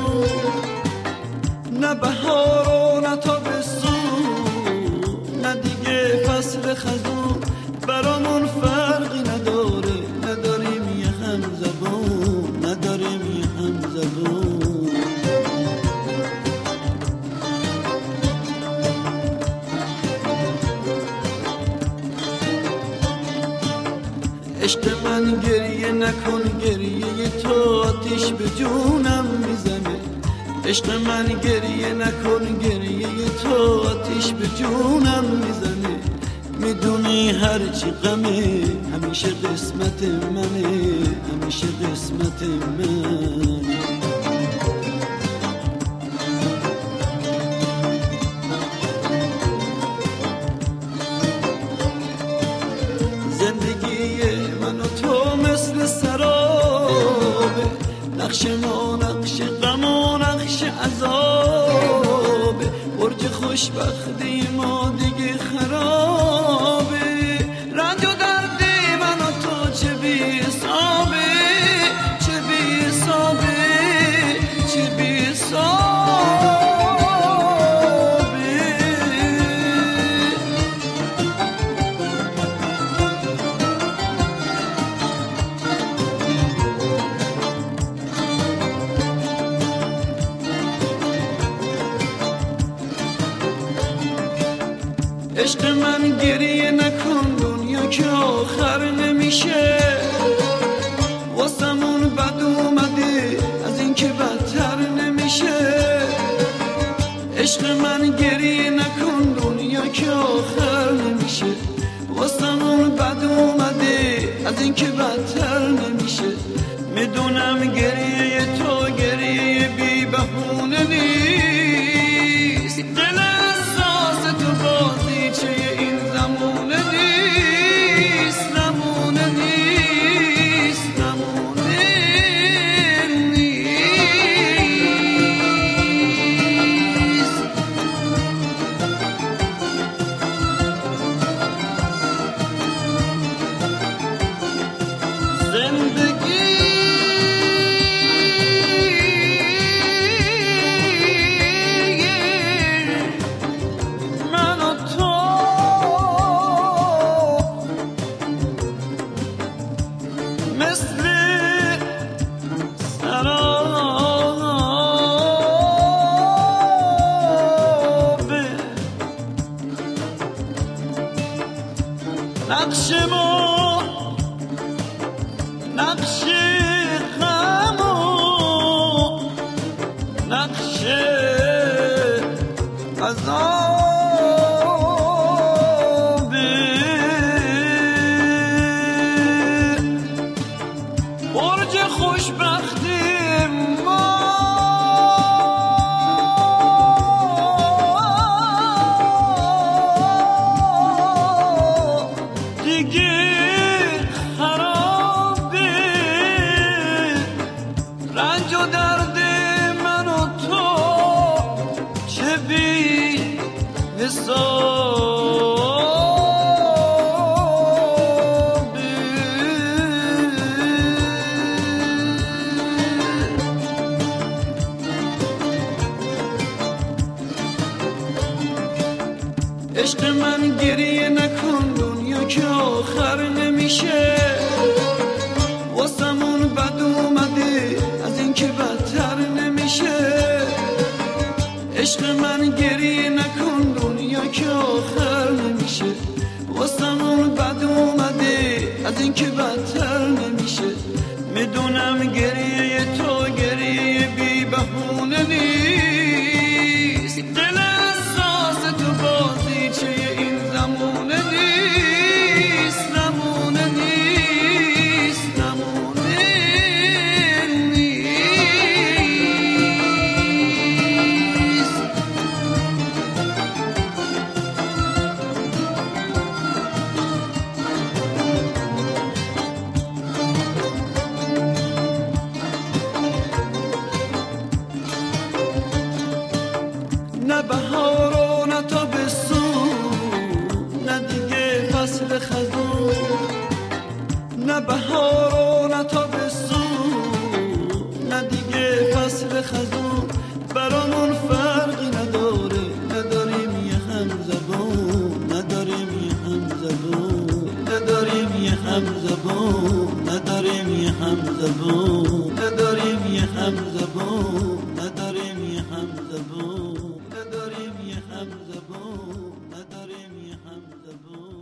خزون، نه بهار و نه تابستون، نه دیگه فصل خزون. برامون فرقی نداره، نداریم یه هم زبون، نداریم یه هم زبون. عشق من گریه نکن، گریه تو آتیش به جونم میزنه. عشق من گریه نکن، گریه تو آتیش به جونم میزنه. میدونی هرچی غمه همیشه قسمت منه، همیشه قسمت من. زندگی من و تو مثل سرابه، نقش ما نقش غم و نقش عذابه. برج خوشبختی ما دیگه خرابه. رنج و درد من و تو چه بی حسابه، چه بی حسابه، چه بی حسابه. عشق من گریه نکن، دنیا که آخر نمیشه. واسمون بد اومده از این که بدتر نمیشه. عشق من گریه نکن، دنیا که آخر نمیشه. واسمون بد اومده از این که بدتر نمیشه. میدونم گریه تو گریه بی بهونه نیست. دل احساس تو بازیچه این زمونه نیست، نمونه نیست، نمونه نیست. زندگی مثل سرابه. نقش ما نقش غم و نقش عذابه. برج خوشبختی ما دیگه خرابه. رنج و درد من و تو چه بی حسابه. عشق من گریه نکن، دنیا که آخر نمیشه. واسمون بد اومده از این که بدتر نمیشه. عشق من گریه نکن، دنیا که آخر نمیشه. واسمون بد اومده از این که بدتر نمیشه. میدونم گریه تو گریه بی بهونه نیست. دل احساس تو بازیچه این زمونه نیست، نمونه نیست، نمونه نیست. نه بهار و نه تابستون، نه دیگه فصل خزون. نه بهار و نه تابستون، نه دیگه فصل خزون. نداریم یه همزبون، نداریم یه همزبون، نداریم یه همزبون، نداریم یه همزبون، نداریم یه همزبون، نداریم یه همزبون.